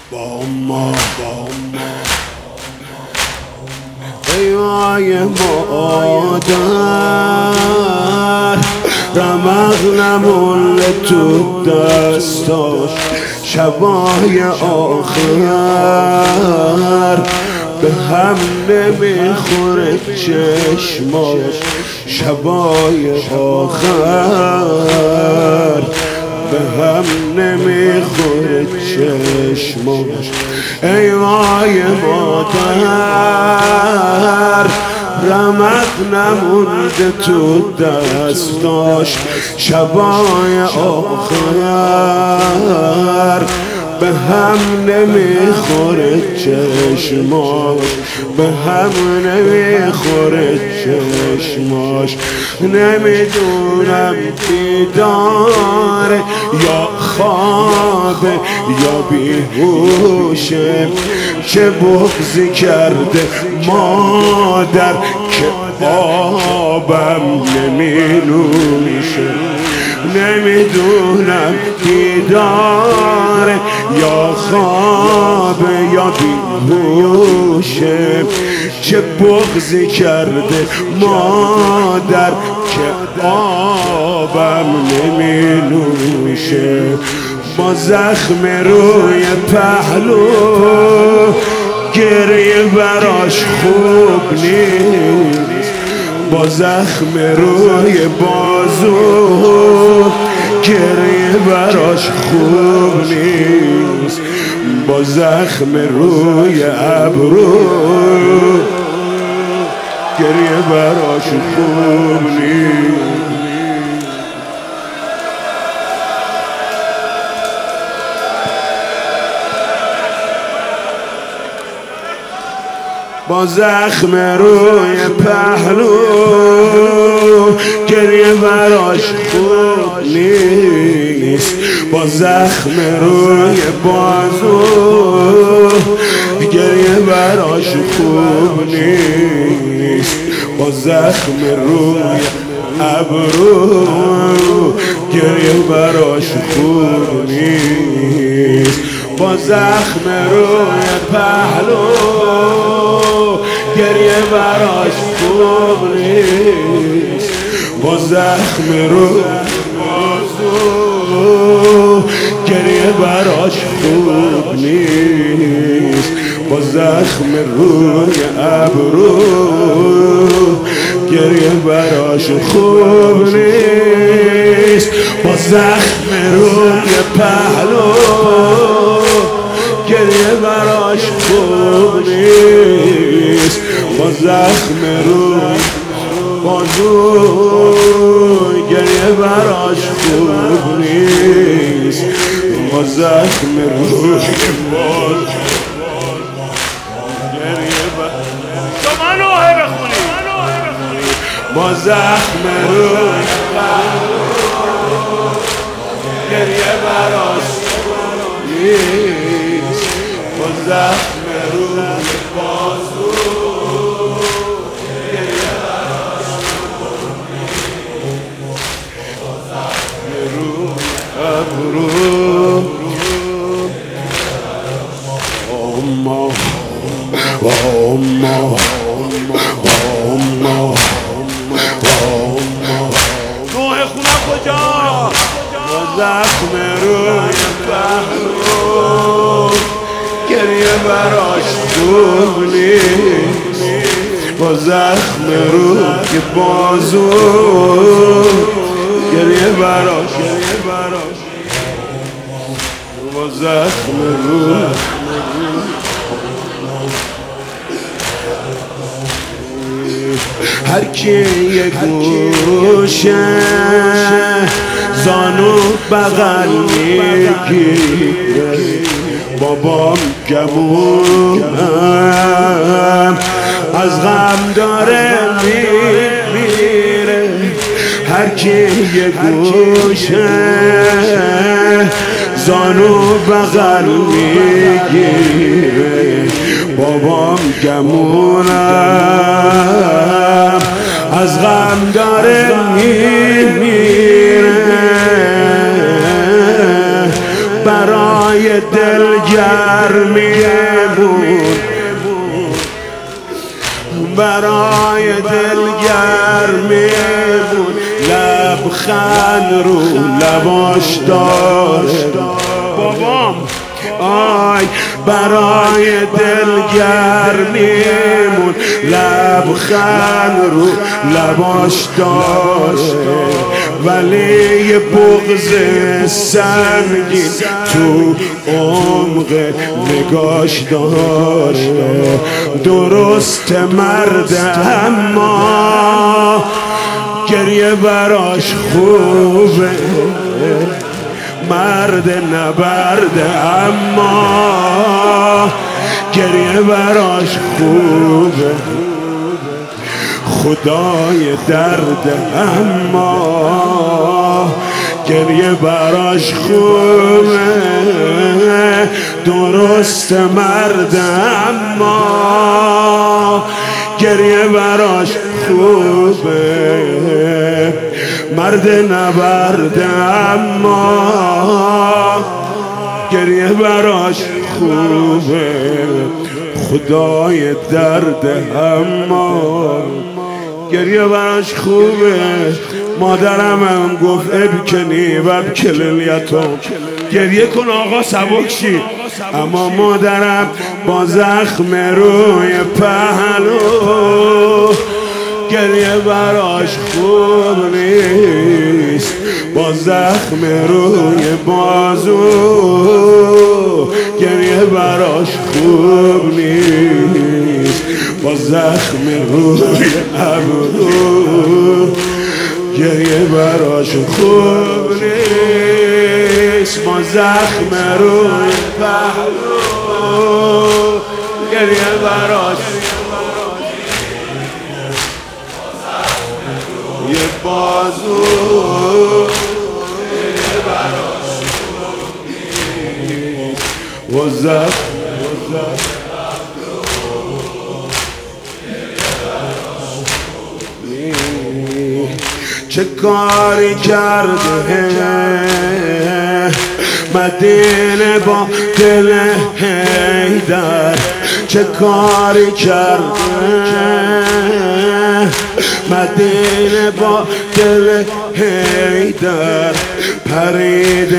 با ما ای وای مادر رمق نمون تو دستاش شبای آخر به هم نمیخوره چشماش شبای آخر به هم نمیخوره چشماش ای وای مادر رمق نمونده تو دستاش شبای آخر به هم نمیخوره چشماش به هم نمیخوره چشماش نمیدونم بیداره یا خوابه یا بیهوشه چه بغضی کرده مادر که آبم نمینوشه نمیدونم بیداره یا خوابه یا بیهوشه چه بغضی کرده مادر که آبم نمینوشه با زخم روی پهلو گریه براش خوب نیست با زخم روی بازو گریه براش خوب نیست با زخم روی ابرو گریه براش خوب نیست با زخم روی پهلو گریه براش خوب نیست با زخم روی بازو گریه براش خوب نیست با زخم روی ابرو گریه براش خوب نیست با زخم روی پهلو گریه براش خوب نیست با زخم روی بازو گریه براش خوب نیست با زخم روی ابرو گریه براش خوب نیست با زخم روی پهلو گریه براش خوب نیست با زخم روی بازو گریه براش خوب نیست با زخم روی بازو گریه براش شما نوحه بخونی با زخم روی گریه براش نیست با زخم روی بازو گریه براش با زخم روی ابرو اما نوحه خونم کجا با زخم روی پهلو گریه براش خوب نیست با زخم روی بازو گریه براش با زخم روی هر کی یک گوشه زانو بغل میگیره بابام گمونم از غم داره میمیره هر کی یک گوشه زانو بغل میگیره بابام گمونم از غم داره میمیره برای دل گرمیمون، برای دل گرمیمون، لبخند رو لباش داشت بابام. آی برای دل گرمیمون، لبخند رو لباش داشت، ولی یه بغض سنگین تو عمق نگاش داشت. درست مرد اما گریه براش خوبه، مرد نبرد اما گریه براش خوبه، خدای درد اما گریه براش خوبه. درست مرد اما گریه براش خوبه، مرد نبرد اما گریه براش خوبه، خدای درد اما گریه براش خوبه. مادرم هم گفت ابکنی و ابکل الیتام، گریه کن آقا سبک شی. اما مادرم با زخم روی پهلو گریه براش خوب نیست، با زخم روی بازو گریه براش خوب نیست، با زخم روی ابرو گریه براش خوب نیست، با زخم روی پهلو گریه براش یه بازو گریه براش و زخم چه کاری کرده مدینه با دل حیدر، چه کاری کرده مدینه با دل حیدر، پرید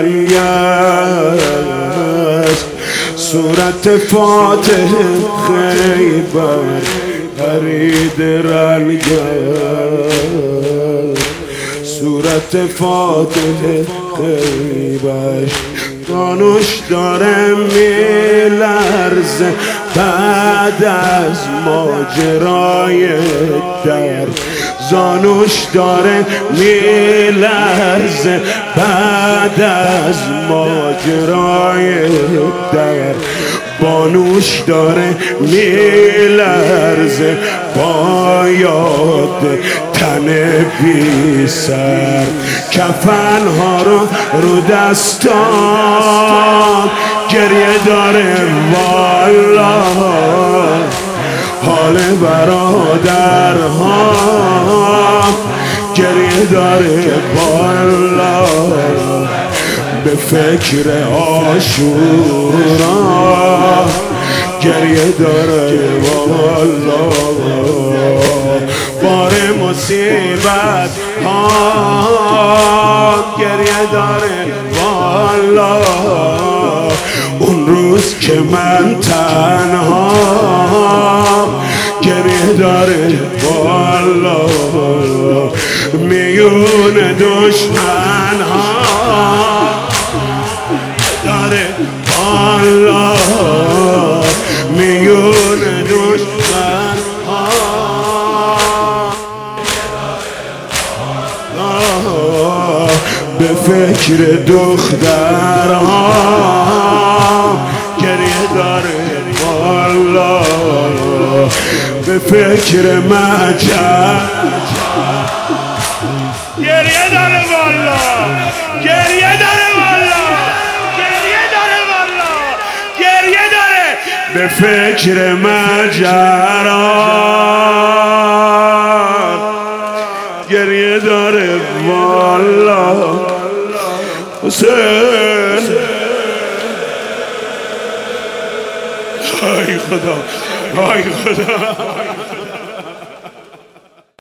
رنگست صورت فاتح خیبر، پرید رنگست صورت فاتح خیبر. دانش داره میلرزه بعد از ماجرای در، زانوش داره میلرزه بعد از ماجرای در، بانوش داره میلرزه با یاد تن بی سر، کفنها رو دستان گریه داره والا، حال برادرها گریه داره بالا، به فکر عاشورا گریه داره والا، بار مصیبت ها گریه داره والا، اون روز که من تنها گریه داره والا، میون دشمن ها داره والا، میون دشمن ها به فکر دخترها گریه داره والا، به فکر مجد گریه داره والا، گریه داره والا، گریه داره والا، گریه داره به فکر مجران گریه داره والا. حسین آی خدا آی خدا